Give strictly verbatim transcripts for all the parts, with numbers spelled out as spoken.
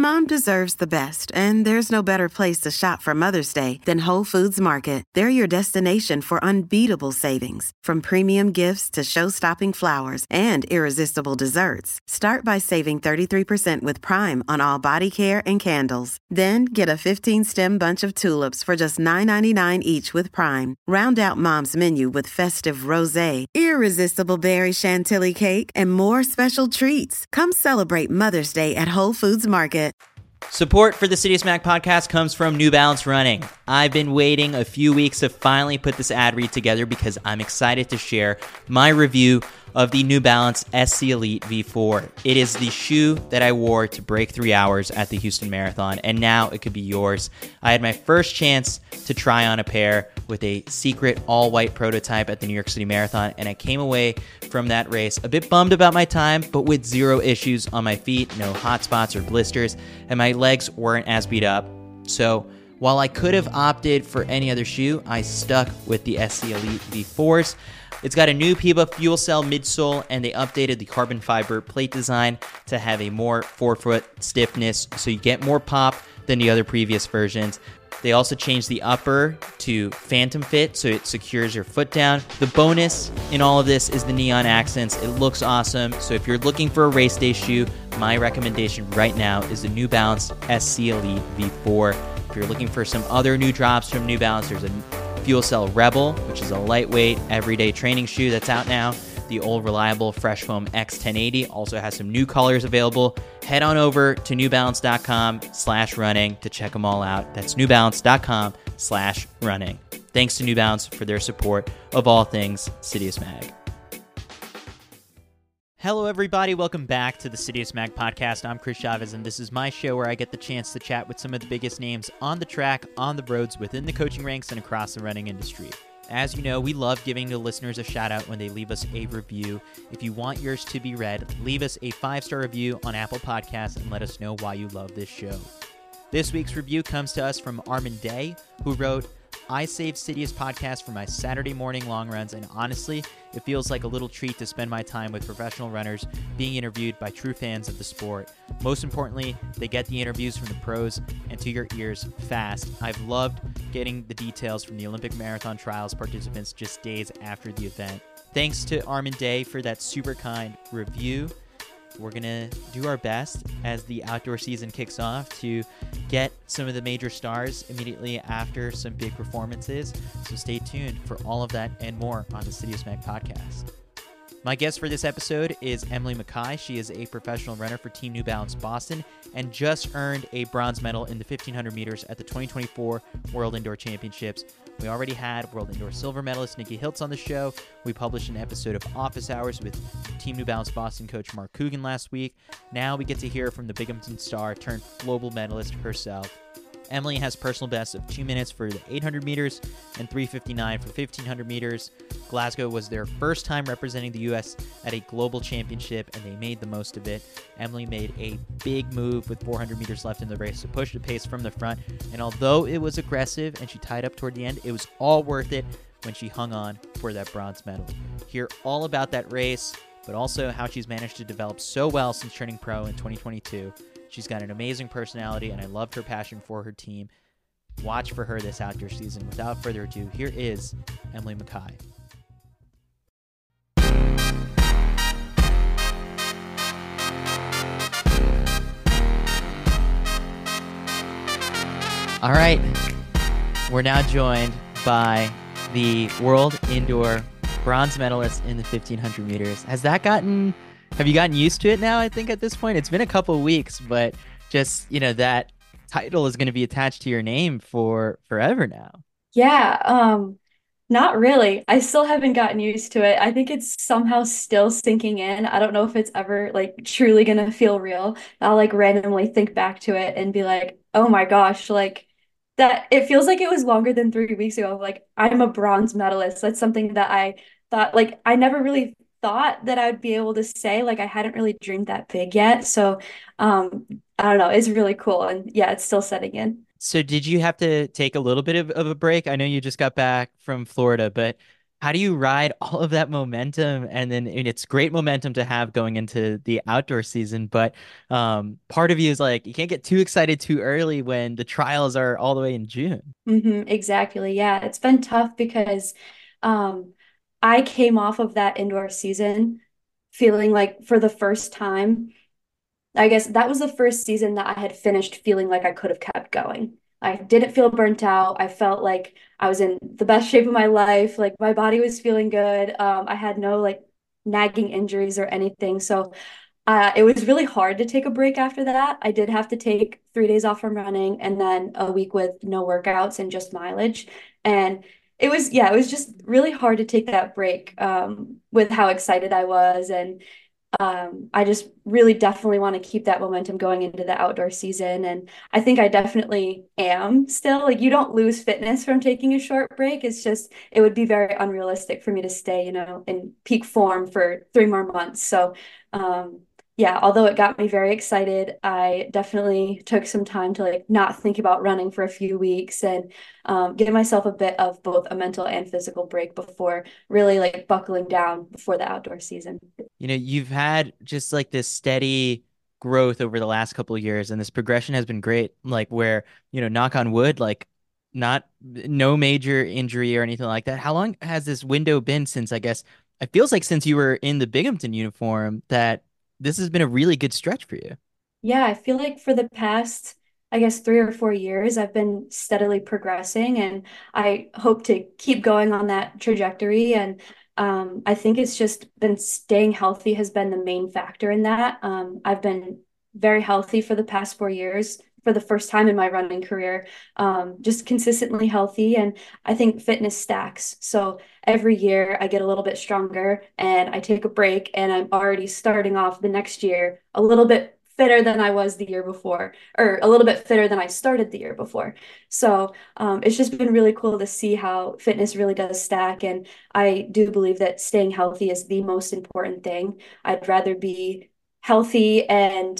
Mom deserves the best, and there's no better place to shop for Mother's Day than Whole Foods Market. They're your destination for unbeatable savings, from premium gifts to show-stopping flowers and irresistible desserts. Start by saving thirty-three percent with Prime on all body care and candles. Then get a fifteen-stem bunch of tulips for just nine ninety-nine each with Prime. Round out Mom's menu with festive rosé, irresistible berry chantilly cake, and more special treats. Come celebrate Mother's Day at Whole Foods Market. Support for the Citius Mag podcast comes from New Balance Running. I've been waiting a few weeks to finally put this ad read together because I'm excited to share my review of the New Balance S C Elite V four. It is the shoe that I wore to break three hours at the Houston Marathon, and now it could be yours. I had my first chance to try on a pair with a secret all-white prototype at the New York City Marathon, and I came away from that race a bit bummed about my time, but with zero issues on my feet, no hot spots or blisters, and my legs weren't as beat up. So while I could have opted for any other shoe, I stuck with the S C Elite V fours. It's got a new Peba fuel cell midsole, and they updated the carbon fiber plate design to have a more forefoot stiffness, so you get more pop than the other previous versions. They also changed the upper to Phantom Fit, so it secures your foot down. The bonus in all of this is the neon accents. It looks awesome. So if you're looking for a race day shoe, my recommendation right now is the New Balance S C Elite V four. If you're looking for some other new drops from New Balance, there's a Fuel Cell Rebel, which is a lightweight, everyday training shoe that's out now. The old reliable Fresh Foam X ten eighty also has some new colors available. Head on over to newbalance.com slash running to check them all out. That's newbalance.com slash running. Thanks to New Balance for their support of all things Citius Mag. Hello, everybody. Welcome back to the Citius Mag podcast. I'm Chris Chavez, and this is my show where I get the chance to chat with some of the biggest names on the track, on the roads, within the coaching ranks, and across the running industry. As you know, we love giving the listeners a shout out when they leave us a review. If you want yours to be read, leave us a five-star review on Apple Podcasts and let us know why you love this show. This week's review comes to us from Armin Day, who wrote, I save Citius podcast for my Saturday morning long runs, and honestly, it feels like a little treat to spend my time with professional runners being interviewed by true fans of the sport. Most importantly, they get the interviews from the pros and to your ears fast. I've loved getting the details from the Olympic Marathon Trials participants just days after the event. Thanks to Armin Day for that super kind review. We're going to do our best as the outdoor season kicks off to get some of the major stars immediately after some big performances. So stay tuned for all of that and more on the Citius Mag podcast. My guest for this episode is Emily Mackay. She is a professional runner for Team New Balance Boston and just earned a bronze medal in the fifteen hundred meters at the twenty twenty-four World Indoor Championships. We already had World Indoor silver medalist Nikki Hiltz on the show. We published an episode of Office Hours with Team New Balance Boston coach Mark Coogan last week. Now we get to hear from the Binghamton star turned global medalist herself. Emily has personal bests of two minutes for the eight hundred meters and three fifty-nine for fifteen hundred meters. Glasgow was their first time representing the U S at a global championship, and they made the most of it. Emily made a big move with four hundred meters left in the race to push the pace from the front, and although it was aggressive and she tied up toward the end, it was all worth it when she hung on for that bronze medal. Hear all about that race, but also how she's managed to develop so well since turning pro in twenty twenty-two. She's got an amazing personality, and I loved her passion for her team. Watch for her this outdoor season. Without further ado, here is Emily Mackay. All right, we're now joined by the World Indoor bronze medalist in the fifteen hundred meters. Has that gotten... Have you gotten used to it now, I think, at this point? It's been a couple of weeks, but just, you know, that title is going to be attached to your name for forever now. Yeah, um, not really. I still haven't gotten used to it. I think it's somehow still sinking in. I don't know if it's ever like truly gonna feel real. I'll like randomly think back to it and be like, oh my gosh, like that it feels like it was longer than three weeks ago. Like I'm a bronze medalist. That's something that I thought like I never really thought that I would be able to say. Like I hadn't really dreamed that big yet. So um I don't know, it's really cool. And yeah, it's still setting in. So did you have to take a little bit of, of a break? I know you just got back from Florida, but how do you ride all of that momentum? And then and it's great momentum to have going into the outdoor season, but um, part of you is like, you can't get too excited too early when the trials are all the way in June. Hmm, exactly. Yeah, it's been tough because um, I came off of that indoor season feeling like for the first time, I guess that was the first season that I had finished feeling like I could have kept going. I didn't feel burnt out. I felt like I was in the best shape of my life. Like my body was feeling good. Um, I had no like nagging injuries or anything. So uh, it was really hard to take a break after that. I did have to take three days off from running and then a week with no workouts and just mileage. And it was, yeah, it was just really hard to take that break um, with how excited I was. And um, I just really definitely want to keep that momentum going into the outdoor season. And I think I definitely am still. Like, you don't lose fitness from taking a short break. It's just, it would be very unrealistic for me to stay, you know, in peak form for three more months. So, um, yeah, although it got me very excited, I definitely took some time to like not think about running for a few weeks and um, give myself a bit of both a mental and physical break before really like buckling down before the outdoor season. You know, you've had just like this steady growth over the last couple of years, and this progression has been great. Like where, you know, knock on wood, like not no major injury or anything like that. How long has this window been since, I guess, it feels like since you were in the Binghamton uniform that this has been a really good stretch for you. Yeah, I feel like for the past, I guess, three or four years, I've been steadily progressing, and I hope to keep going on that trajectory. And um, I think it's just been staying healthy has been the main factor in that. Um, I've been very healthy for the past four years, for the first time in my running career, um, just consistently healthy. And I think fitness stacks. So every year I get a little bit stronger and I take a break, and I'm already starting off the next year a little bit fitter than I was the year before, or a little bit fitter than I started the year before. So um, it's just been really cool to see how fitness really does stack. And I do believe that staying healthy is the most important thing. I'd rather be healthy and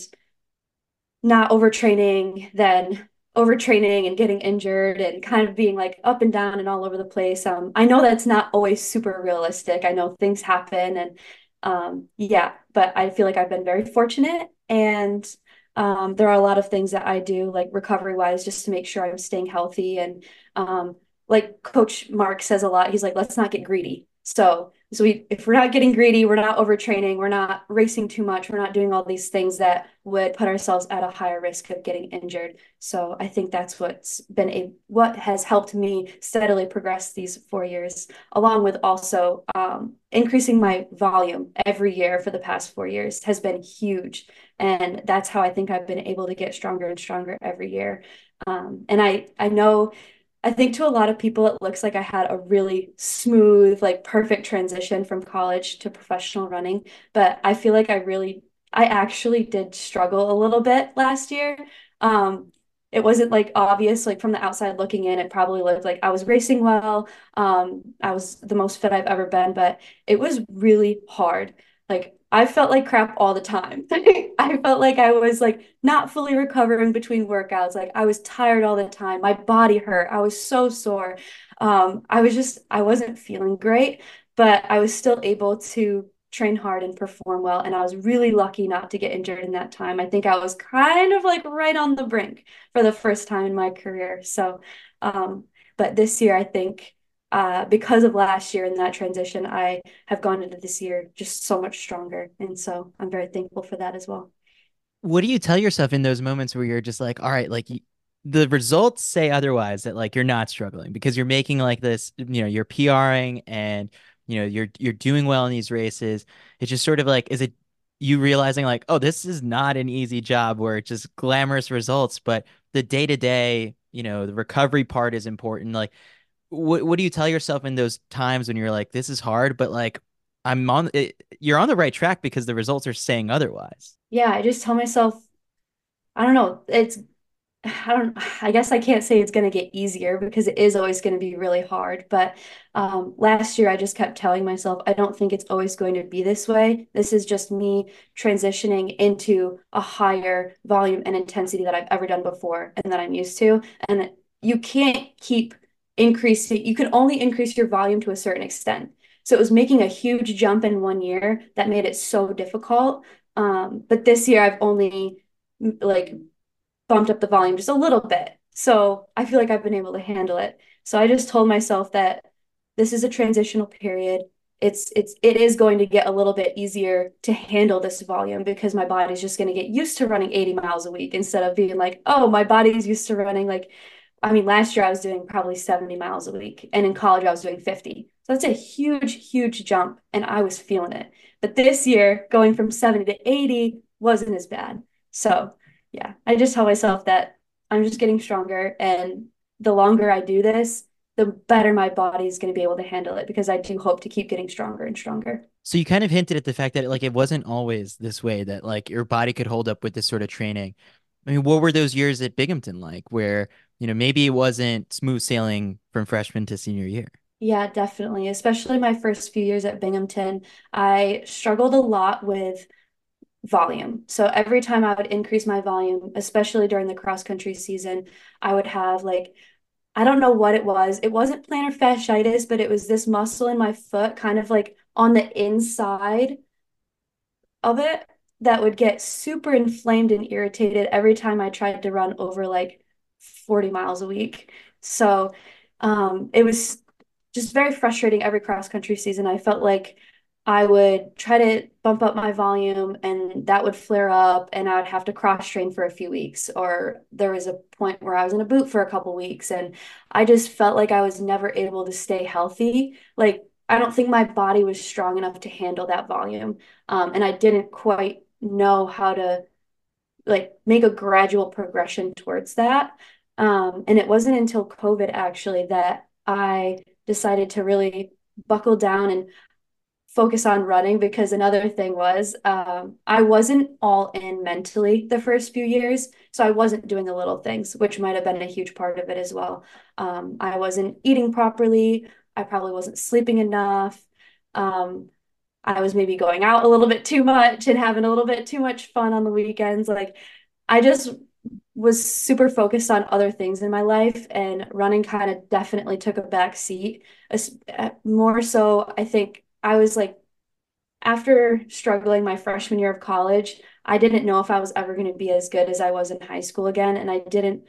not overtraining than overtraining and getting injured and kind of being like up and down and all over the place. Um, I know that's not always super realistic. I know things happen and um, yeah, but I feel like I've been very fortunate and um, there are a lot of things that I do like recovery wise just to make sure I'm staying healthy and um, like Coach Mark says a lot, he's like, let's not get greedy. So so we, if we're not getting greedy, we're not overtraining, we're not racing too much, we're not doing all these things that would put ourselves at a higher risk of getting injured. So I think that's what's been a what has helped me steadily progress these four years, along with also um, increasing my volume every year for the past four years has been huge. And that's how I think I've been able to get stronger and stronger every year. Um, and I I know I think to a lot of people, it looks like I had a really smooth, like perfect transition from college to professional running. But I feel like I really, I actually did struggle a little bit last year. Um, it wasn't like obvious, like from the outside looking in, it probably looked like I was racing well. Um, I was the most fit I've ever been, but it was really hard. Like I felt like crap all the time. I felt like I was like not fully recovering between workouts. Like I was tired all the time. My body hurt. I was so sore. Um, I was just, I wasn't feeling great, but I was still able to train hard and perform well. And I was really lucky not to get injured in that time. I think I was kind of like right on the brink for the first time in my career. So, um, but this year, I think uh, because of last year and that transition, I have gone into this year just so much stronger. And so I'm very thankful for that as well. What do you tell yourself in those moments where you're just like, all right, like y- the results say otherwise, that like you're not struggling because you're making like this, you know, you're PRing and you know you're you're doing well in these races. It's just sort of like, is it you realizing like, oh, this is not an easy job where it's just glamorous results, but the day to day, you know, the recovery part is important. Like, what what do you tell yourself in those times when you're like, this is hard, but like I'm on it, you're on the right track because the results are saying otherwise. Yeah, I just tell myself, I don't know, it's I don't, I guess I can't say it's going to get easier because it is always going to be really hard. But um, last year, I just kept telling myself, I don't think it's always going to be this way. This is just me transitioning into a higher volume and intensity that I've ever done before and that I'm used to. And you can't keep increase it. You can only increase your volume to a certain extent. So it was making a huge jump in one year that made it so difficult. Um, but this year I've only like bumped up the volume just a little bit. So I feel like I've been able to handle it. So I just told myself that this is a transitional period. It's it's it is going to get a little bit easier to handle this volume because my body's just going to get used to running eighty miles a week instead of being like, oh, my body's used to running like, I mean, last year I was doing probably seventy miles a week, and in college I was doing fifty. So that's a huge, huge jump, and I was feeling it. But this year, going from seventy to eighty wasn't as bad. So yeah, I just tell myself that I'm just getting stronger, and the longer I do this, the better my body is going to be able to handle it because I do hope to keep getting stronger and stronger. So you kind of hinted at the fact that like it wasn't always this way, that like your body could hold up with this sort of training. I mean, what were those years at Binghamton like where, you know, maybe it wasn't smooth sailing from freshman to senior year? Yeah, definitely. Especially my first few years at Binghamton, I struggled a lot with volume. So every time I would increase my volume, especially during the cross country season, I would have like, I don't know what it was. It wasn't plantar fasciitis, but it was this muscle in my foot, kind of like on the inside of it, that would get super inflamed and irritated every time I tried to run over like forty miles a week. So um, it was just very frustrating every cross country season. I felt like I would try to bump up my volume and that would flare up and I would have to cross train for a few weeks. Or there was a point where I was in a boot for a couple weeks and I just felt like I was never able to stay healthy. Like I don't think my body was strong enough to handle that volume. Um, and I didn't quite know how to like make a gradual progression towards that. Um, and it wasn't until COVID actually that I decided to really buckle down and focus on running because another thing was um, I wasn't all in mentally the first few years. So I wasn't doing the little things, which might have been a huge part of it as well. Um, I wasn't eating properly. I probably wasn't sleeping enough. Um, I was maybe going out a little bit too much and having a little bit too much fun on the weekends. Like I just was super focused on other things in my life, and running kind of definitely took a back seat. Uh, More so, I think I was like, after struggling my freshman year of college, I didn't know if I was ever going to be as good as I was in high school again. And I didn't,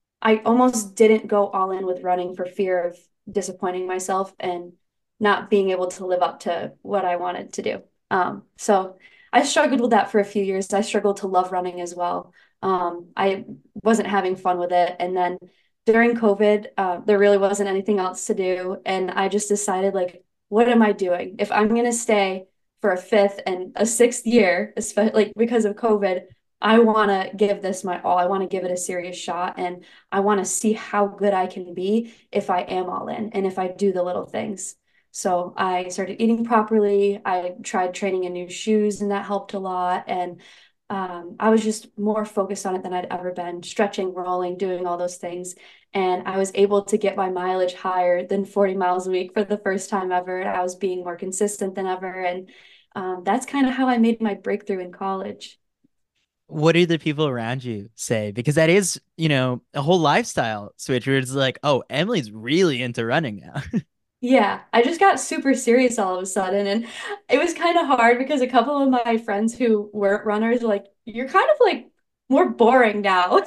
I almost didn't go all in with running for fear of disappointing myself and not being able to live up to what I wanted to do. Um, so I struggled with that for a few years. I struggled to love running as well. Um, I wasn't having fun with it. And then during COVID, uh, there really wasn't anything else to do. And I just decided, like, what am I doing? If I'm going to stay for a fifth and a sixth year, especially like because of COVID, I want to give this my all. I want to give it a serious shot. And I want to see how good I can be if I am all in and if I do the little things. So I started eating properly. I tried training in new shoes, and that helped a lot. And um, I was just more focused on it than I'd ever been, stretching, rolling, doing all those things. And I was able to get my mileage higher than forty miles a week for the first time ever. I was being more consistent than ever. And um, that's kind of how I made my breakthrough in college. What do the people around you say? Because that is, you know, a whole lifestyle switch where it's like, oh, Emily's really into running now. Yeah, I just got super serious all of a sudden. And it was kind of hard because a couple of my friends who weren't runners were like, you're kind of like more boring now.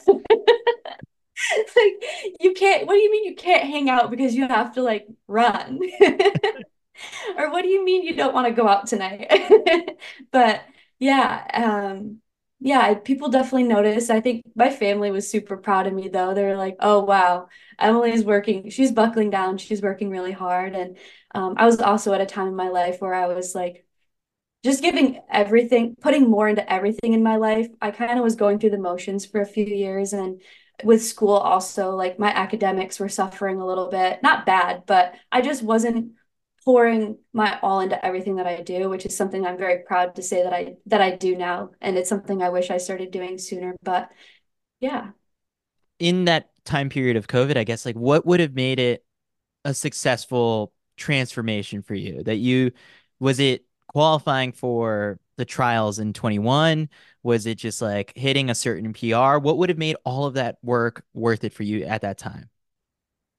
Like, you can't, what do you mean you can't hang out because you have to like run? Or what do you mean you don't want to go out tonight? But yeah, um, yeah, people definitely noticed. I think my family was super proud of me though. They were like, "Oh wow, Emily's working. She's buckling down. She's working really hard." And um, I was also at a time in my life where I was like just giving everything, putting more into everything in my life. I kind of was going through the motions for a few years, and with school also, like my academics were suffering a little bit. Not bad, but I just wasn't pouring my all into everything that I do, which is something I'm very proud to say that I that I do now, and it's something I wish I started doing sooner. But yeah. In that time period of COVID, I guess, like what would have made it a successful transformation for you? That you, was it qualifying for the trials in twenty-one? Was it just like hitting a certain P R? What would have made all of that work worth it for you at that time?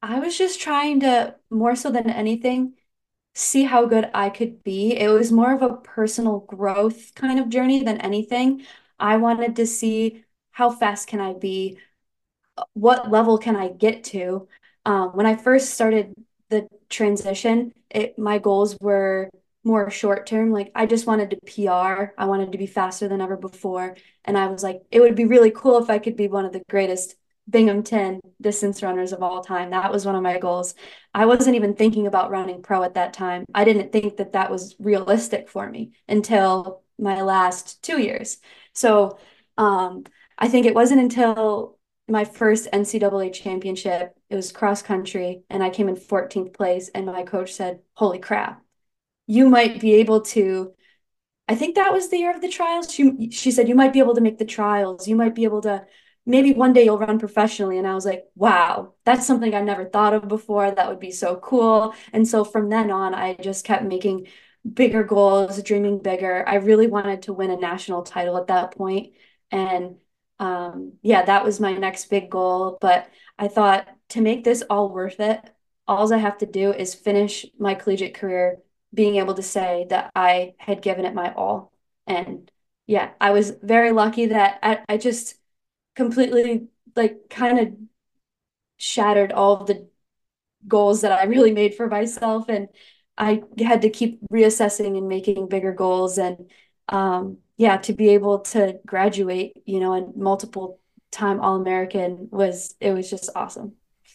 I was just trying to, more so than anything, see how good I could be. It was more of a personal growth kind of journey than anything. I wanted to see how fast can I be, what level can I get to? Um, when I first started the transition, it my goals were more short term. Like I just wanted to P R. I wanted to be faster than ever before. And I was like, it would be really cool if I could be one of the greatest Binghamton distance runners of all time. That was one of my goals. I wasn't even thinking about running pro at that time. I didn't think that that was realistic for me until my last two years. So, um, I think it wasn't until my first N C double A championship. It was cross country, and I came in fourteenth place. And my coach said, "Holy crap, you might be able to." I think that was the year of the trials. She she said, "You might be able to make the trials. You might be able to. Maybe one day you'll run professionally." And I was like, "Wow, that's something I never thought of before. That would be so cool." And so from then on, I just kept making bigger goals, dreaming bigger. I really wanted to win a national title at that point, and um, yeah, that was my next big goal. But I thought to make this all worth it, all I have to do is finish my collegiate career being able to say that I had given it my all. And yeah, I was very lucky that I, I just completely like kind of shattered all of the goals that I really made for myself. And I had to keep reassessing and making bigger goals. And um, yeah, to be able to graduate, you know, and multiple time All-American was, it was just awesome.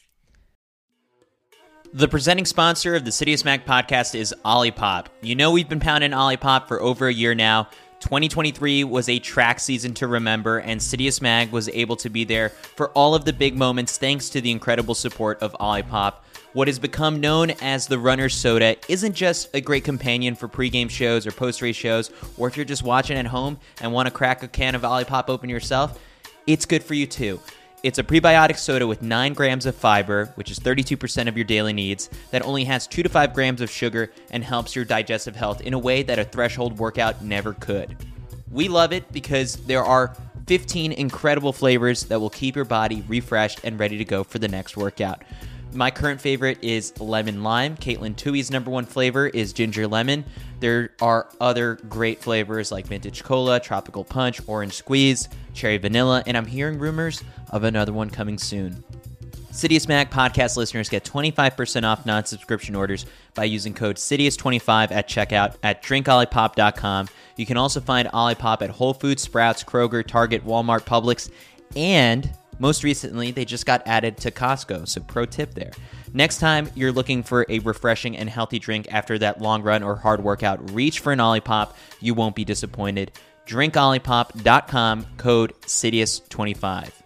The presenting sponsor of the City of Smack podcast is Olipop. You know we've been pounding Olipop for over a year now. twenty twenty-three was a track season to remember, and City of Smag was able to be there for all of the big moments thanks to the incredible support of Olipop. What has become known as the Runner's Soda isn't just a great companion for pregame shows or post-race shows, or if you're just watching at home and want to crack a can of Olipop open yourself, it's good for you too. It's a prebiotic soda with nine grams of fiber, which is thirty-two percent of your daily needs, that only has two to five grams of sugar and helps your digestive health in a way that a threshold workout never could. We love it because there are fifteen incredible flavors that will keep your body refreshed and ready to go for the next workout. My current favorite is lemon lime. Caitlin Tui's number one flavor is ginger lemon. There are other great flavors like vintage cola, tropical punch, orange squeeze, cherry vanilla, and I'm hearing rumors of another one coming soon. City of Smack podcast listeners get twenty-five percent off non-subscription orders by using code Sidious twenty-five at checkout at drink olipop dot com. You can also find Olipop at Whole Foods, Sprouts, Kroger, Target, Walmart, Publix, and most recently, they just got added to Costco, so pro tip there. Next time you're looking for a refreshing and healthy drink after that long run or hard workout, reach for an Olipop. You won't be disappointed. drink olipop dot com, code Sidious twenty-five.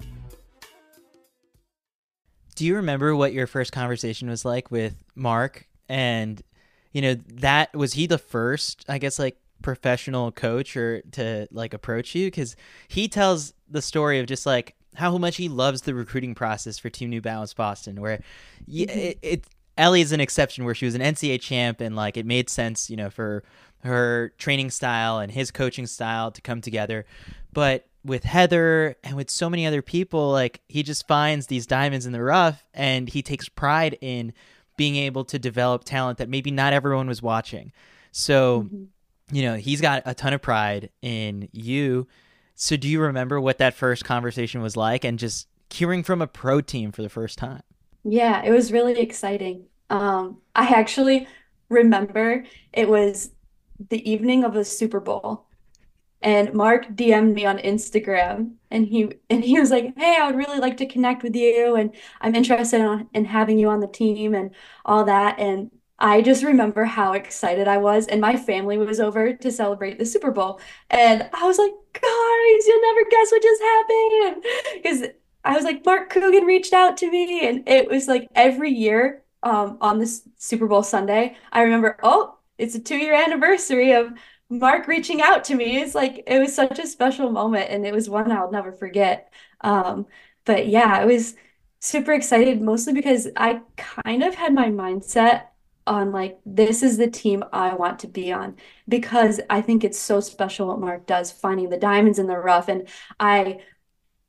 Do you remember what your first conversation was like with Mark? And, you know, that was he the first, I guess, like, professional coach or to, like, approach you? Because he tells the story of just, like, how much he loves the recruiting process for Team New Balance Boston, where mm-hmm. it, it Ellie is an exception where she was an N C A A champ and like it made sense, you know, for her training style and his coaching style to come together. But with Heather and with so many other people, like he just finds these diamonds in the rough and he takes pride in being able to develop talent that maybe not everyone was watching. So, mm-hmm. you know, he's got a ton of pride in you. So do you remember what that first conversation was like and just hearing from a pro team for the first time? Yeah, it was really exciting. Um, I actually remember it was the evening of the Super Bowl and Mark D M'd me on Instagram and he and he was like, "Hey, I would really like to connect with you and I'm interested in, in having you on the team and all that." And I just remember how excited I was, and my family was over to celebrate the Super Bowl. And I was like, "Guys, you'll never guess what just happened." Because I was like, Mark Coogan reached out to me, and it was like every year um, on this Super Bowl Sunday, I remember, oh, it's a two-year anniversary of Mark reaching out to me. It's like, it was such a special moment, and it was one I'll never forget. Um, but yeah, I was super excited, mostly because I kind of had my mindset on like, this is the team I want to be on, because I think it's so special what Mark does, finding the diamonds in the rough. And I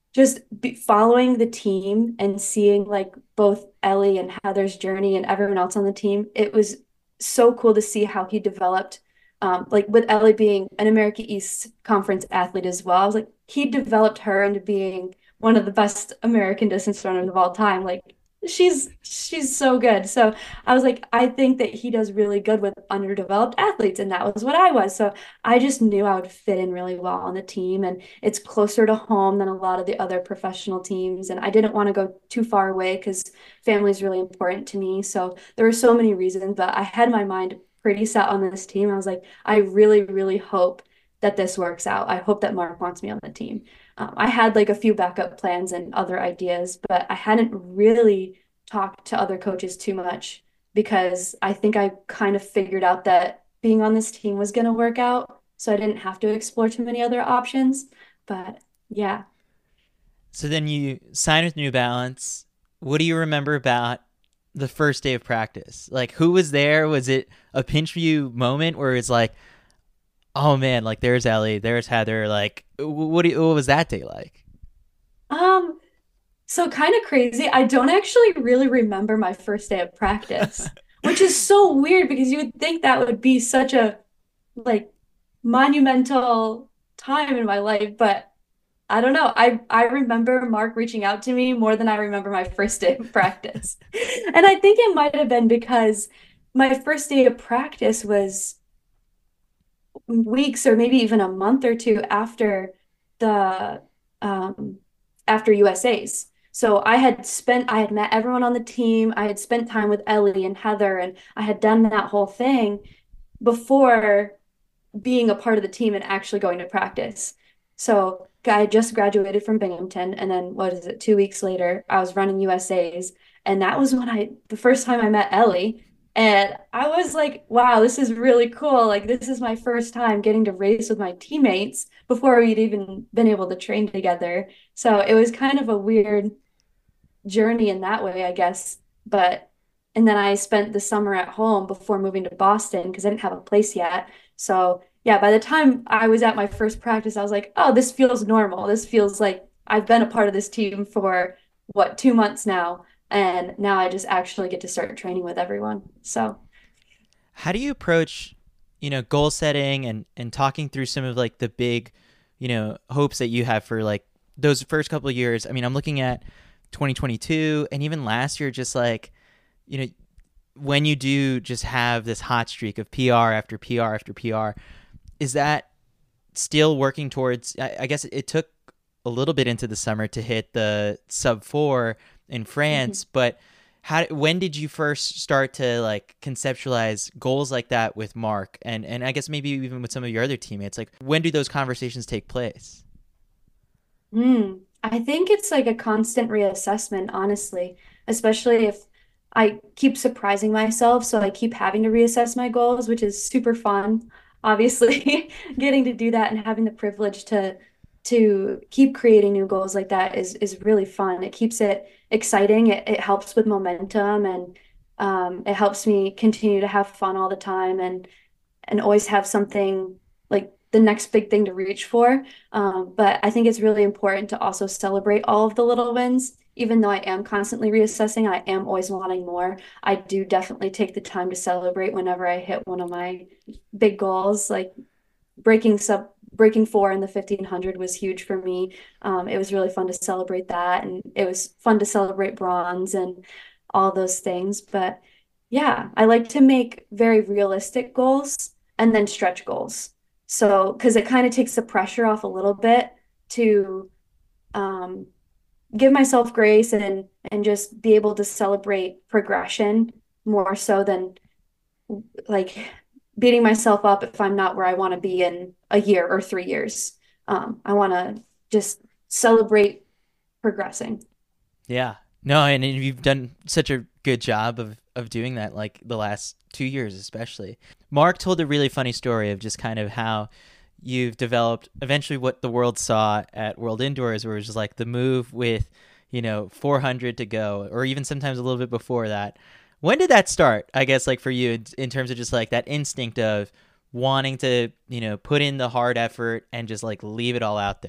just be following the team and seeing like both Ellie and Heather's journey and everyone else on the team, it was so cool to see how he developed. Um, like with Ellie being an America East Conference athlete as well, I was like, he developed her into being one of the best American distance runners of all time. Like she's she's so good. So I was like, I think that he does really good with underdeveloped athletes, and that was what I was. So I just knew I would fit in really well on the team, and it's closer to home than a lot of the other professional teams. And I didn't want to go too far away because family is really important to me. So there were so many reasons, but I had my mind pretty set on this team. I was like, I really, really hope that this works out. I hope that Mark wants me on the team. Um, I had like a few backup plans and other ideas, but I hadn't really talked to other coaches too much because I think I kind of figured out that being on this team was going to work out. So I didn't have to explore too many other options. But yeah. So then you signed with New Balance. What do you remember about the first day of practice? Like, who was there? Was it a pinch view moment where it's like, oh man, like there's Ellie, there's Heather. Like, what do you, what was that day like? Um, so kind of crazy. I don't actually really remember my first day of practice, which is so weird because you would think that would be such a like monumental time in my life, but I don't know. I I remember Mark reaching out to me more than I remember my first day of practice. And I think it might have been because my first day of practice was weeks or maybe even a month or two after the um after U S A's. So I had spent I had met everyone on the team. I had spent time with Ellie and Heather, and I had done that whole thing before being a part of the team and actually going to practice. So I just graduated from Binghamton, and then what is it, two weeks later, I was running U S A's. And that was when I, the first time I met Ellie. And I was like, wow, this is really cool. Like, this is my first time getting to race with my teammates before we'd even been able to train together. So it was kind of a weird journey in that way, I guess. But, and then I spent the summer at home before moving to Boston because I didn't have a place yet. So yeah, by the time I was at my first practice, I was like, oh, this feels normal. This feels like I've been a part of this team for what, two months now. And now I just actually get to start training with everyone. So How do you approach, you know, goal setting and, and talking through some of like the big, you know, hopes that you have for like those first couple of years? I mean, I'm looking at twenty twenty-two and even last year, just like, you know, when you do just have this hot streak of P R after P R after P R, is that still working towards, I, I guess it took a little bit into the summer to hit the sub four in France, mm-hmm. but how, when did you first start to like conceptualize goals like that with Mark? And, and I guess maybe even with some of your other teammates, like when do those conversations take place? Mm, I think it's like a constant reassessment, honestly, especially if I keep surprising myself. So I keep having to reassess my goals, which is super fun. Obviously, getting to do that and having the privilege to to keep creating new goals like that is is really fun. It keeps it exciting. It, it helps with momentum, and um, it helps me continue to have fun all the time and and always have something like the next big thing to reach for. Um, but I think it's really important to also celebrate all of the little wins. Even though I am constantly reassessing, I am always wanting more. I do definitely take the time to celebrate whenever I hit one of my big goals, like breaking sub breaking four in the fifteen hundred was huge for me. Um, it was really fun to celebrate that, and it was fun to celebrate bronze and all those things. But yeah, I like to make very realistic goals and then stretch goals. So, because it kind of takes the pressure off a little bit to um, give myself grace and and just be able to celebrate progression more so than like beating myself up if I'm not where I want to be in a year or three years. Um, I want to just celebrate progressing. Yeah. No, and you've done such a good job of, of doing that, like the last two years especially. Mark told a really funny story of just kind of how you've developed eventually what the world saw at World Indoors, where it was just like the move with, you know, four hundred to go, or even sometimes a little bit before that. When did that start, I guess, like for you in, in terms of just like that instinct of wanting to, you know, put in the hard effort and just like leave it all out there?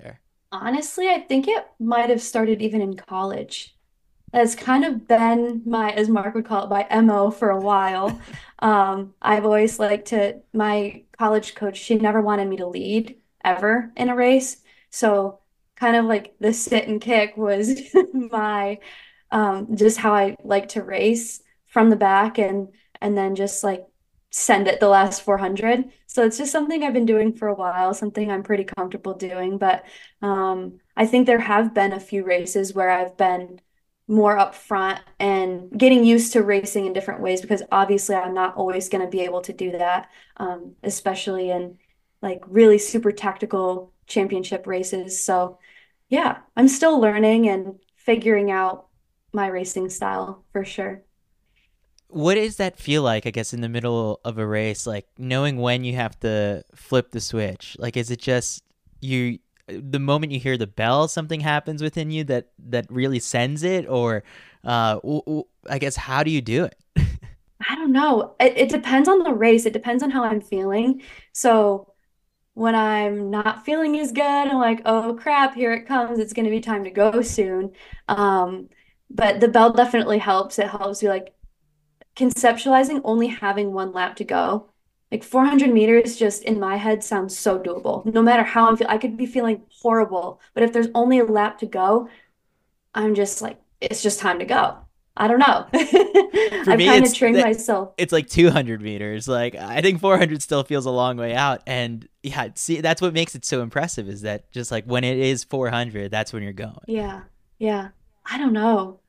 Honestly, I think it might have started even in college. That's kind of been my, as Mark would call it, my M O for a while. Um, I've always liked to, my college coach, she never wanted me to lead ever in a race. So kind of like the sit and kick was my, um, just how I like to race from the back and, and then just like send it the last four hundred. So it's just something I've been doing for a while, something I'm pretty comfortable doing. But um, I think there have been a few races where I've been more upfront and getting used to racing in different ways because obviously I'm not always going to be able to do that, um, especially in like really super tactical championship races. So yeah, I'm still learning and figuring out my racing style for sure. What does that feel like, I guess, in the middle of a race, like knowing when you have to flip the switch? Like, is it just you, the moment you hear the bell, something happens within you that that really sends it? Or, uh, w- w- I guess, how do you do it? I don't know. It, it depends on the race. It depends on how I'm feeling. So when I'm not feeling as good, I'm like, oh crap, here it comes. It's going to be time to go soon. Um, but the bell definitely helps. It helps you like conceptualizing only having one lap to go. Like four hundred meters just in my head sounds so doable. No matter how I'm feeling, I could be feeling horrible, but if there's only a lap to go, I'm just like, it's just time to go. I don't know. For I've me, kind of it's trained that myself. it's like two hundred meters. Like, I think four hundred still feels a long way out. And yeah, see, that's what makes it so impressive is that just like when it is four hundred, that's when you're going. Yeah. Yeah. I don't know.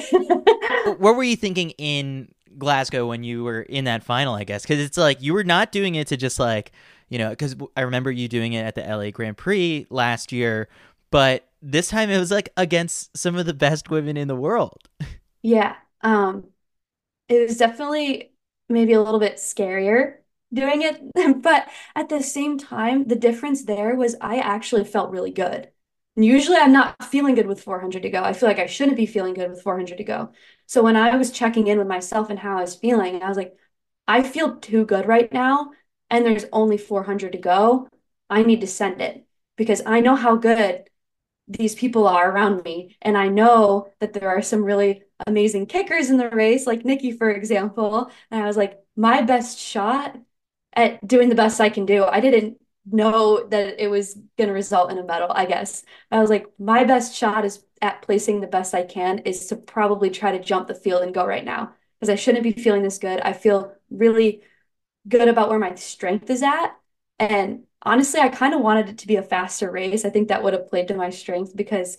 What were you thinking in Glasgow when you were in that final, I guess? Because it's like you were not doing it to just like, you know, because I remember you doing it at the L A Grand Prix last year, but this time it was like against some of the best women in the world. Yeah. Um, it was definitely maybe a little bit scarier doing it, but at the same time, the difference there was I actually felt really good. And usually I'm not feeling good with four hundred to go. I feel like I shouldn't be feeling good with four hundred to go. So when I was checking in with myself and how I was feeling, I was like, I feel too good right now, and there's only four hundred to go. I need to send it because I know how good these people are around me. And I know that there are some really amazing kickers in the race, like Nikki, for example. And I was like, my best shot at doing the best I can do. I didn't know that it was going to result in a medal, I guess. I was like, my best shot is at placing the best I can is to probably try to jump the field and go right now because I shouldn't be feeling this good. I feel really good about where my strength is at. And honestly, I kind of wanted it to be a faster race. I think that would have played to my strength because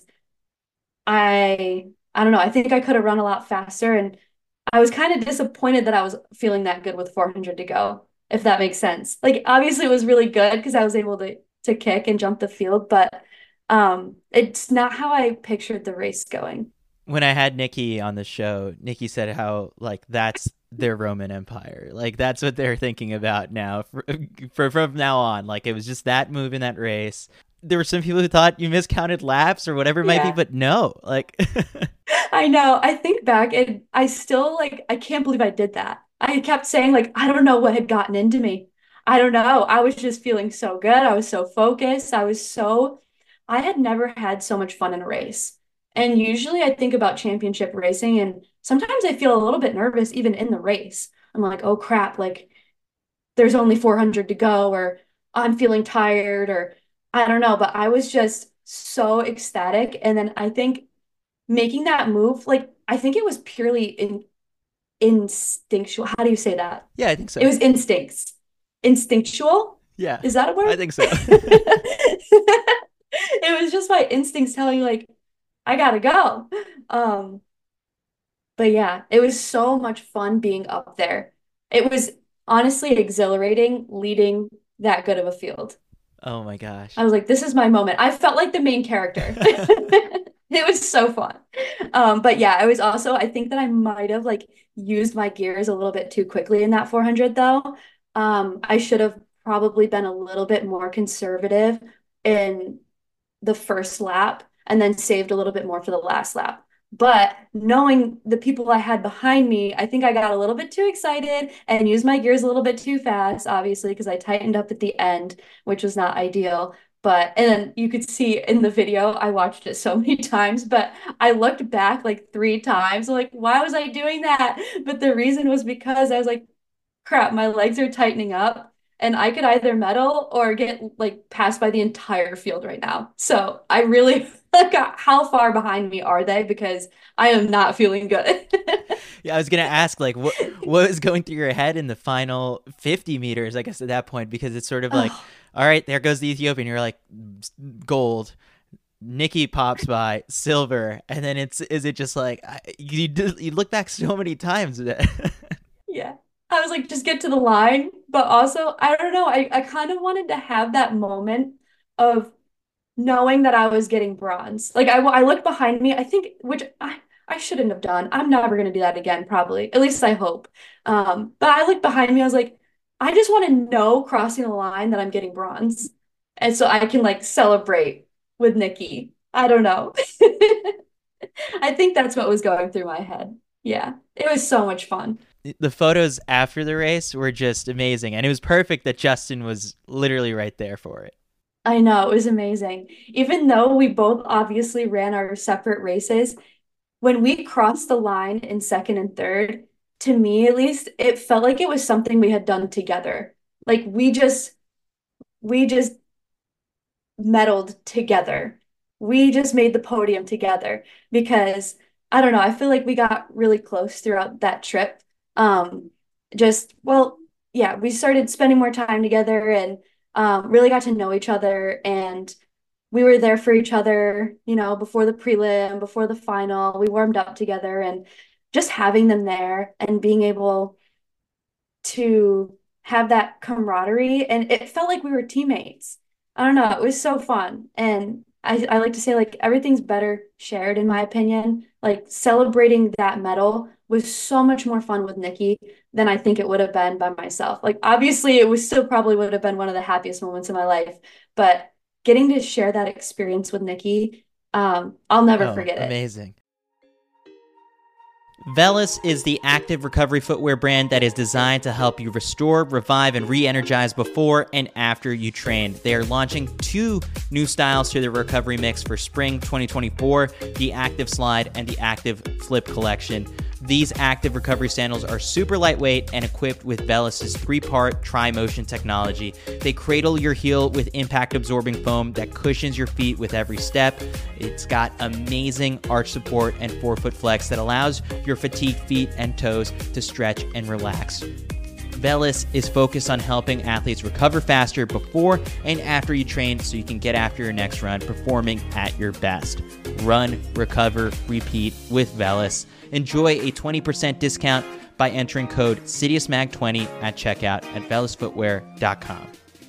I I don't know, I think I could have run a lot faster and I was kind of disappointed that I was feeling that good with four hundred to go, if that makes sense. Like obviously it was really good because I was able to to kick and jump the field, but um it's not how I pictured the race going. When I had Nikki on the show, Nikki said how like that's their Roman Empire. Like that's what they're thinking about now for, for from now on. Like it was just that move in that race. There were some people who thought you miscounted laps or whatever it might be, Yeah. but no. Like I know. I think back and I still like I can't believe I did that. I kept saying like I don't know what had gotten into me. I don't know. I was just feeling so good. I was so focused. I was so I had never had so much fun in a race. And usually I think about championship racing and sometimes I feel a little bit nervous even in the race. I'm like, "Oh crap, like there's only four hundred to go or I'm feeling tired or I don't know, but I was just so ecstatic and then I think making that move, like I think it was purely in instinctual. How do you say that? yeah, I think It so. was instincts. Instinctual? Yeah, Is that a I word? think so. It was just my instincts telling me like I gotta go. Um, but yeah, it was so much fun being up there. It was honestly exhilarating leading that good of a field. Oh my gosh. I was like, this is my moment. I felt like the main character. It was so fun. Um, but yeah, I was also, I think that I might have like used my gears a little bit too quickly in that four hundred though. Um, I should have probably been a little bit more conservative in the first lap and then saved a little bit more for the last lap. But knowing the people I had behind me, I think I got a little bit too excited and used my gears a little bit too fast, obviously, because I tightened up at the end, which was not ideal. But and then you could see in the video, I watched it so many times, but I looked back like three times, like, why was I doing that? But the reason was because I was like, crap, my legs are tightening up and I could either medal or get like passed by the entire field right now. So I really like how far behind me are they? Because I am not feeling good. Yeah, I was gonna ask like what what was going through your head in the final fifty meters, I guess at that point, because it's sort of like, Oh, all right, there goes the Ethiopian. You're like gold. Nikki pops by silver, and then it's is it just like I- you you look back so many times. yeah. I was like, just get to the line. But also, I don't know, I, I kind of wanted to have that moment of knowing that I was getting bronze. Like I, I looked behind me, I think, which I, I shouldn't have done. I'm never going to do that again, probably. At least I hope. Um, but I looked behind me, I was like, I just want to know crossing the line that I'm getting bronze. And so I can like celebrate with Nikki. I don't know. I think that's what was going through my head. Yeah, it was so much fun. The photos after the race were just amazing, and it was perfect that Justin was literally right there for it. I know, it was amazing. Even though we both obviously ran our separate races, when we crossed the line in second and third, to me at least, it felt like it was something we had done together. Like we just we just medaled together. We just made the podium together because I don't know, I feel like we got really close throughout that trip. Um, just well, yeah, we started spending more time together and um, really got to know each other and we were there for each other, you know, before the prelim, before the final. We warmed up together and just having them there and being able to have that camaraderie and it felt like we were teammates. I don't know, it was so fun. And I, I like to say like everything's better shared in my opinion. Like celebrating that medal was so much more fun with Nikki than I think it would have been by myself. Like obviously it was still probably would have been one of the happiest moments in my life, but getting to share that experience with Nikki, um, I'll never Oh, forget it. amazing. Velis is the active recovery footwear brand that is designed to help you restore, revive, and re-energize before and after you train. They are launching two new styles to their recovery mix for spring twenty twenty-four, the Active Slide and the Active Flip collection. These active recovery sandals are super lightweight and equipped with Velis's three-part tri-motion technology. They cradle your heel with impact-absorbing foam that cushions your feet with every step. It's got amazing arch support and forefoot flex that allows your fatigued feet and toes to stretch and relax. Velis is focused on helping athletes recover faster before and after you train so you can get after your next run performing at your best. Run, recover, repeat with Velis. Enjoy a twenty percent discount by entering code SIDIOUSMAG twenty at checkout at velis footwear dot com.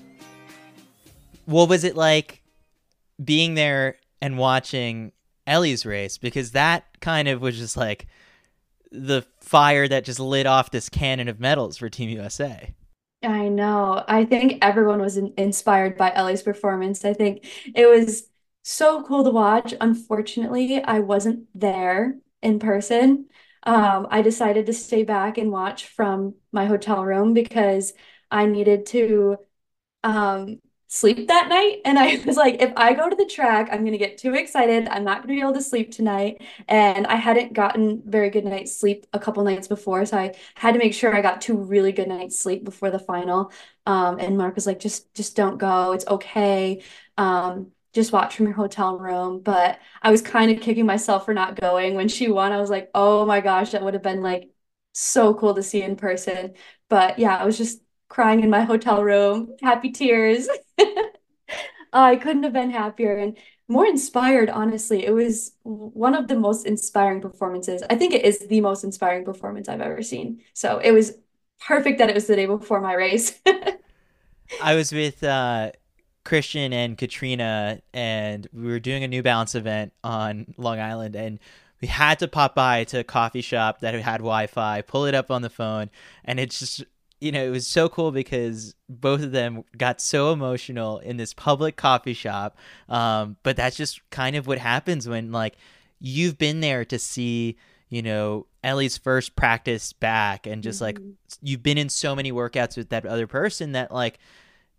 What was it like being there and watching Ellie's race? Because that kind of was just like the fire that just lit off this cannon of medals for Team U S A. I know. I think everyone was in inspired by Ellie's performance. I think it was so cool to watch. Unfortunately, I wasn't there in person. Um, I decided to stay back and watch from my hotel room because I needed to um sleep that night and I was like if I go to the track I'm gonna get too excited, I'm not gonna be able to sleep tonight, and I hadn't gotten very good night's sleep a couple nights before, so I had to make sure I got two really good nights sleep before the final. Um and Mark was like just just don't go, it's okay, um just watch from your hotel room. But I was kind of kicking myself for not going when she won. I was like, oh my gosh, that would have been like so cool to see in person. But yeah, I was just crying in my hotel room, happy tears. I couldn't have been happier and more inspired, honestly. It was one of the most inspiring performances. I think it is the most inspiring performance I've ever seen. So it was perfect that it was the day before my race. I was with uh, Christian and Katrina, and we were doing a New Balance event on Long Island, and we had to pop by to a coffee shop that had Wi-Fi, pull it up on the phone, and it's just, you know, it was so cool because both of them got so emotional in this public coffee shop. Um, but that's just kind of what happens when, like, you've been there to see, you know, Ellie's first practice back, and just like Mhm. you've been in so many workouts with that other person that, like,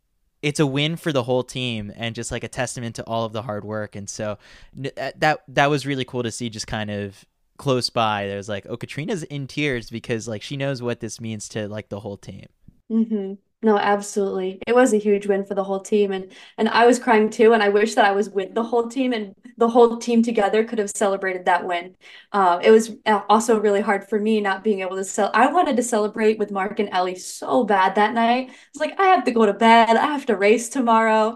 it's a win for the whole team and just like a testament to all of the hard work. And so that that was really cool to see, just kind of close by. There's like, oh, Katrina's in tears because like she knows what this means to like the whole team. Hmm. No, absolutely. It was a huge win for the whole team, and and I was crying too, and I wish that I was with the whole team and the whole team together could have celebrated that win. Uh, it was also really hard for me not being able to sell. I wanted to celebrate with Mark and Ellie so bad that night. It's like I have to go to bed. I have to race tomorrow.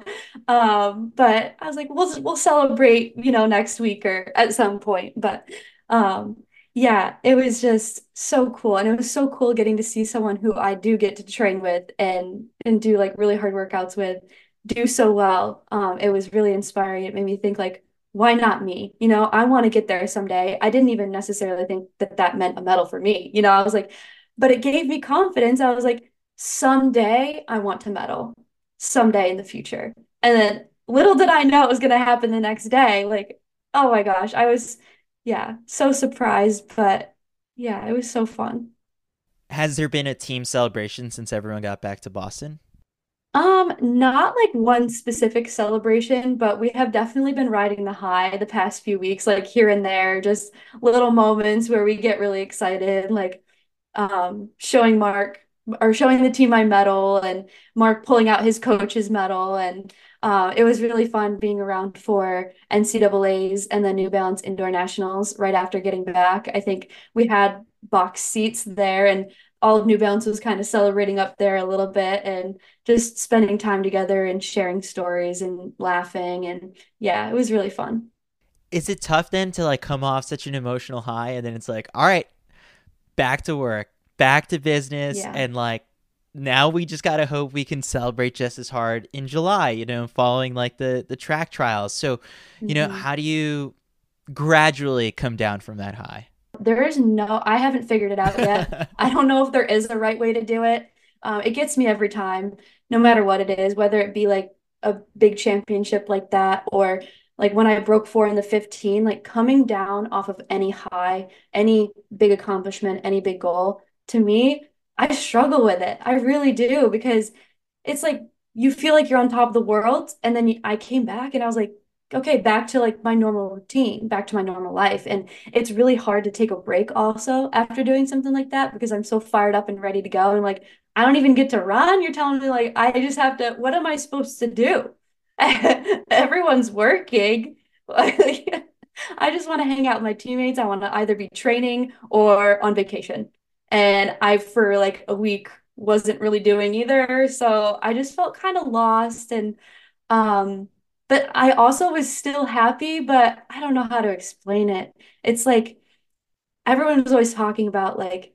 Um, but I was like, we'll we'll celebrate, you know, next week or at some point. But um yeah, it was just so cool. And it was so cool getting to see someone who I do get to train with and and do like really hard workouts with do so well. Um, it was really inspiring. It made me think like, why not me? You know, I want to get there someday. I didn't even necessarily think that that meant a medal for me. You know, I was like, but it gave me confidence. I was like, someday I want to medal, someday in the future. And then little did I know it was going to happen the next day. Like, oh my gosh, I was yeah, so surprised, but yeah, it was so fun. Has there been a team celebration since everyone got back to Boston? Um, not like one specific celebration, but we have definitely been riding the high the past few weeks, like here and there, just little moments where we get really excited, like um showing Mark or showing the team my medal and Mark pulling out his coach's medal and uh, it was really fun being around for N C double A's and the New Balance Indoor Nationals right after getting back. I think we had box seats there and all of New Balance was kind of celebrating up there a little bit and just spending time together and sharing stories and laughing. And yeah, it was really fun. Is it tough then to like come off such an emotional high and then it's like, all right, back to work, back to business, Yeah. and like now we just gotta hope we can celebrate just as hard in July, you know, following like the the track trials. So, you know, Mhm. how do you gradually come down from that high? There is no, I haven't figured it out yet. I don't know if there is a right way to do it. Um, it gets me every time, no matter what it is, whether it be like a big championship like that or like when I broke four in the fifteen, like coming down off of any high, any big accomplishment, any big goal, to me, I struggle with it. I really do because it's like you feel like you're on top of the world. And then you, I came back and I was like, okay, back to like my normal routine, back to my normal life. And it's really hard to take a break also after doing something like that because I'm so fired up and ready to go. And I'm like, I don't even get to run. You're telling me like I just have to, what am I supposed to do? Everyone's working. I just want to hang out with my teammates. I want to either be training or on vacation. And I, for like a week, wasn't really doing either. So I just felt kind of lost. And, um, but I also was still happy, but I don't know how to explain it. It's like everyone was always talking about like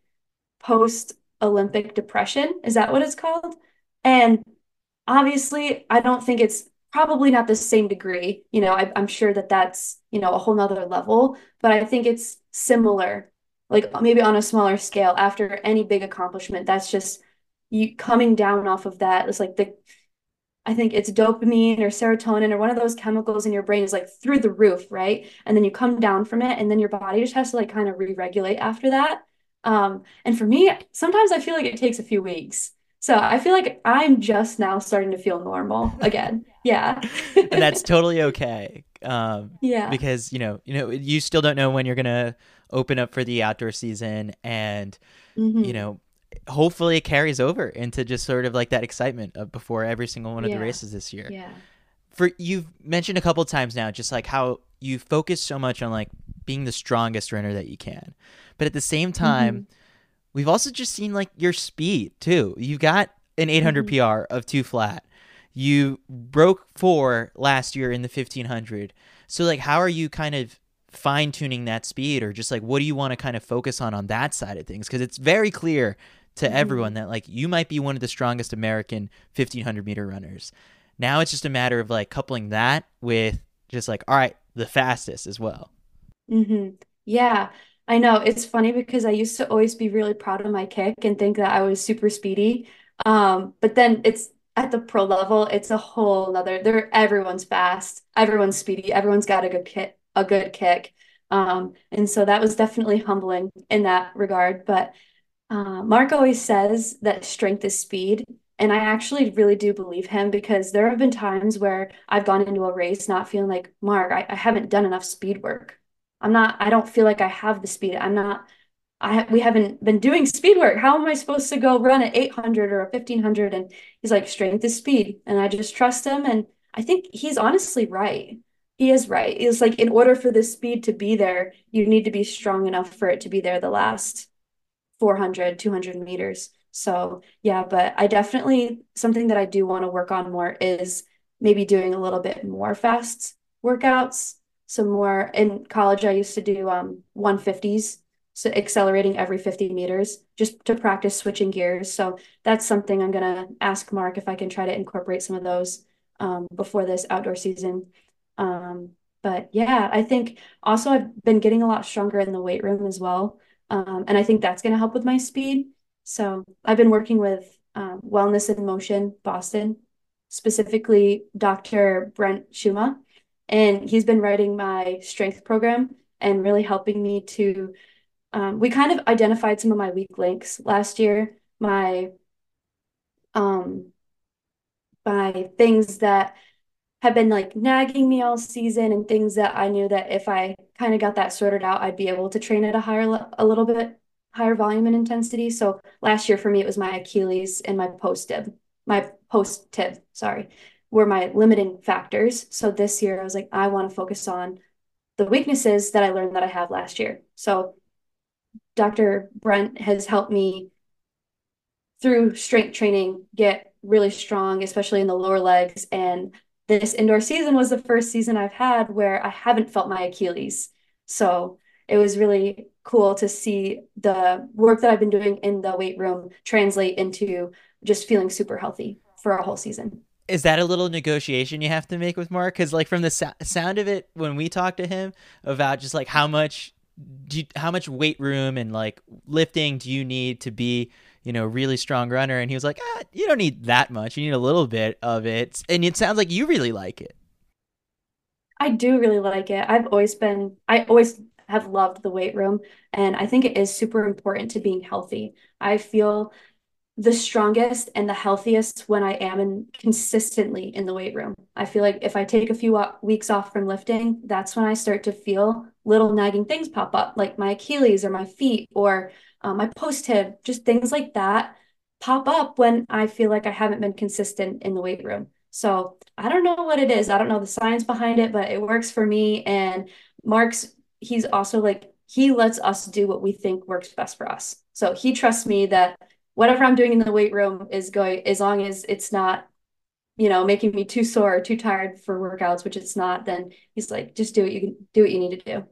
post Olympic depression. Is that what it's called? And obviously, I don't think it's probably not the same degree. You know, I, I'm sure that that's, you know, a whole nother level, but I think it's similar, like maybe on a smaller scale after any big accomplishment. That's just you coming down off of that. It's like the I think it's dopamine or serotonin or one of those chemicals in your brain is like through the roof, right? And then you come down from it, and then your body just has to like kind of re-regulate after that. Um, and for me, sometimes I feel like it takes a few weeks. So I feel like I'm just now starting to feel normal again. Yeah. And that's totally okay. Um, Yeah. because, you know, you know, you still don't know when you're gonna open up for the outdoor season, and you Hmm. know, hopefully it carries over into just sort of like that excitement of before every single one of the Yeah. races this year. Yeah. For you've mentioned a couple times now just like how you focus so much on like being the strongest runner that you can. But at the same time, Hmm. we've also just seen like your speed too. You got an eight hundred Hmm. P R of two flat. You broke four last year in the fifteen hundred. So like how are you kind of fine tuning that speed, or just like what do you want to kind of focus on on that side of things? Because it's very clear to everyone Hmm. that like you might be one of the strongest American fifteen hundred meter runners. Now it's just a matter of like coupling that with just like, all right, the fastest as well. Hmm. Yeah, I know. It's funny because I used to always be really proud of my kick and think that I was super speedy. Um, but then it's at the pro level, it's a whole nother, they're everyone's fast, everyone's speedy, everyone's got a good kick, a good kick. Um, and so that was definitely humbling in that regard. But uh, Mark always says that strength is speed. And I actually really do believe him because there have been times where I've gone into a race not feeling like, Mark, I, I haven't done enough speed work. I'm not, I don't feel like I have the speed. I'm not, I we haven't been doing speed work. How am I supposed to go run at eight hundred or a fifteen hundred? And he's like, strength is speed. And I just trust him. And I think he's honestly right. He is right. It's like in order for the speed to be there, you need to be strong enough for it to be there the last four hundred, two hundred meters. So yeah, but I definitely, something that I do want to work on more is maybe doing a little bit more fast workouts. So more in college, I used to do um one fifties, so accelerating every fifty meters just to practice switching gears. So that's something I'm gonna ask Mark if I can try to incorporate some of those um, before this outdoor season. Um, but yeah, I think also I've been getting a lot stronger in the weight room as well. Um, and I think that's going to help with my speed. So I've been working with um, Wellness in Motion Boston, specifically Doctor Brent Shuma, and he's been writing my strength program and really helping me to. Um, we kind of identified some of my weak links last year, my um, my things that have been like nagging me all season and things that I knew that if I kind of got that sorted out, I'd be able to train at a higher, a little bit higher volume and intensity. So last year for me, it was my Achilles and my post tib, my post tib, sorry, were my limiting factors. So this year I was like, I want to focus on the weaknesses that I learned that I had last year. So Doctor Brent has helped me through strength training get really strong, especially in the lower legs. And this indoor season was the first season I've had where I haven't felt my Achilles. So it was really cool to see the work that I've been doing in the weight room translate into just feeling super healthy for a whole season. Is that a little negotiation you have to make with Mark? Because like from the so- sound of it, when we talked to him about just like how much do you, how much weight room and like lifting do you need to be, you know, really strong runner, and he was like, ah, you don't need that much. You need a little bit of it, and it sounds like you really like it. I do really like it. I've always been, I always have loved the weight room, and I think it is super important to being healthy. I feel the strongest and the healthiest when I am in consistently in the weight room. I feel like if I take a few weeks off from lifting, that's when I start to feel little nagging things pop up, like my Achilles or my feet or um, my post hip, just things like that pop up when I feel like I haven't been consistent in the weight room. So I don't know what it is. I don't know the science behind it, but it works for me. And Mark's, he's also like, he lets us do what we think works best for us. So he trusts me that whatever I'm doing in the weight room is going, as long as it's not, you know, making me too sore or too tired for workouts, which it's not, then he's like, just do what you can do what you need to do.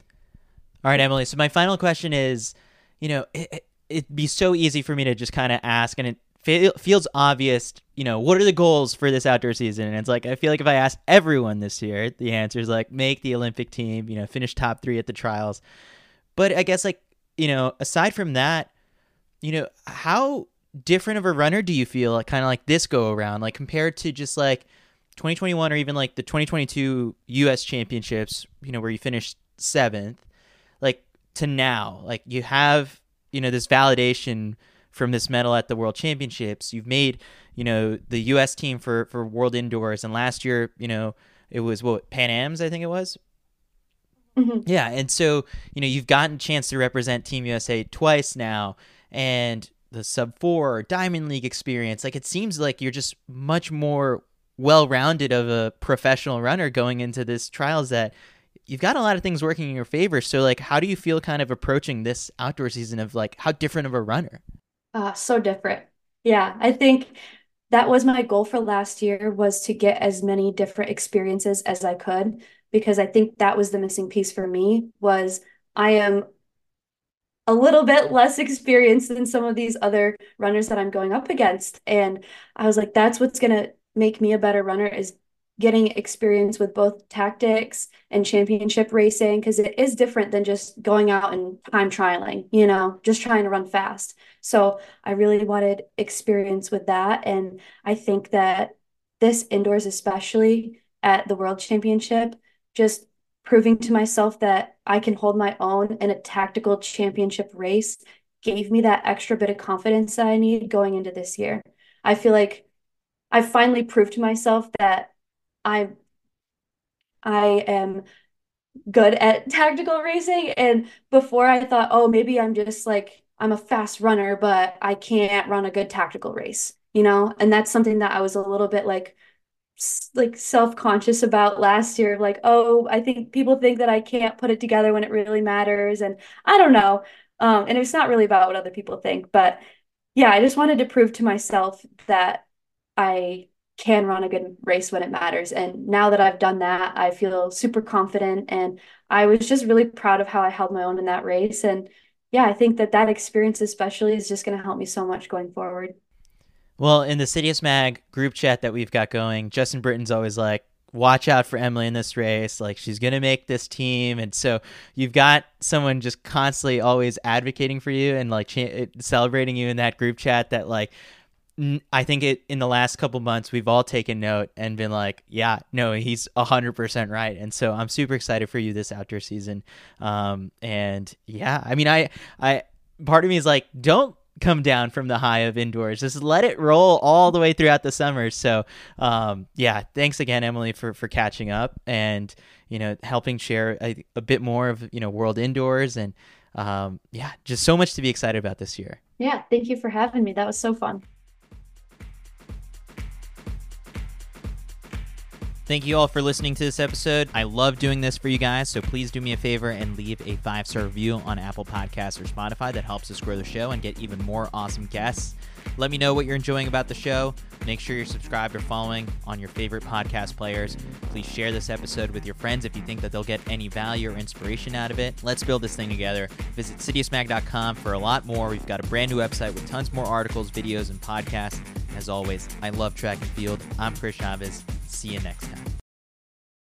All right, Emily. So my final question is, you know, it, it'd be so easy for me to just kind of ask, and it fe- feels obvious, you know, what are the goals for this outdoor season? And it's like, I feel like if I ask everyone this year, the answer is like, make the Olympic team, you know, finish top three at the trials. But I guess like, you know, aside from that, you know, how different of a runner do you feel like kind of like this go around, like compared to just like twenty twenty-one or even like the twenty twenty-two U S championships, you know, where you finished seventh, like to now, like you have, you know, this validation from this medal at the world championships. You've made, you know, the U S team for, for world indoors. And last year, you know, it was what, Pan Ams, I think it was. Mm-hmm. Yeah. And so, you know, you've gotten a chance to represent Team U S A twice now, and the sub four Diamond League experience. Like it seems like you're just much more well-rounded of a professional runner going into this trials, that you've got a lot of things working in your favor. So like, how do you feel kind of approaching this outdoor season of like how different of a runner? Uh, so different. Yeah, I think that was my goal for last year was to get as many different experiences as I could, because I think that was the missing piece for me was I am a little bit less experienced than some of these other runners that I'm going up against. And I was like, that's what's going to make me a better runner is getting experience with both tactics and championship racing, because it is different than just going out and time trialing, you know, just trying to run fast. So I really wanted experience with that. And I think that this indoors, especially at the World Championship, just proving to myself that I can hold my own in a tactical championship race gave me that extra bit of confidence that I need going into this year. I feel like I finally proved to myself that I I am good at tactical racing. And before I thought, oh, maybe I'm just like, I'm a fast runner, but I can't run a good tactical race, you know? And that's something that I was a little bit like, like self-conscious about last year. Like, oh, I think people think that I can't put it together when it really matters. And I don't know. Um, and it's not really about what other people think, but yeah, I just wanted to prove to myself that I can run a good race when it matters. And now that I've done that, I feel super confident. And I was just really proud of how I held my own in that race. And yeah, I think that that experience especially is just going to help me so much going forward. Well, in the Citius Mag group chat that we've got going, Justin Britton's always like, watch out for Emily in this race. Like, she's going to make this team. And so you've got someone just constantly always advocating for you and like ch- celebrating you in that group chat that like, I think it in the last couple months, we've all taken note and been like, yeah, no, he's one hundred percent right. And so I'm super excited for you this outdoor season. Um, and yeah, I mean, I, I, part of me is like, don't come down from the high of indoors. Just let it roll all the way throughout the summer. So um, yeah, thanks again, Emily, for, for catching up and, you know, helping share a, a bit more of, you know, World Indoors and um, yeah, just so much to be excited about this year. Yeah. Thank you for having me. That was so fun. Thank you all for listening to this episode. I love doing this for you guys, so please do me a favor and leave a five-star review on Apple Podcasts or Spotify. That helps us grow the show and get even more awesome guests. Let me know what you're enjoying about the show. Make sure you're subscribed or following on your favorite podcast players. Please share this episode with your friends if you think that they'll get any value or inspiration out of it. Let's build this thing together. Visit citius mag dot com for a lot more. We've got a brand new website with tons more articles, videos, and podcasts. As always, I love track and field. I'm Chris Chavez. See you next time.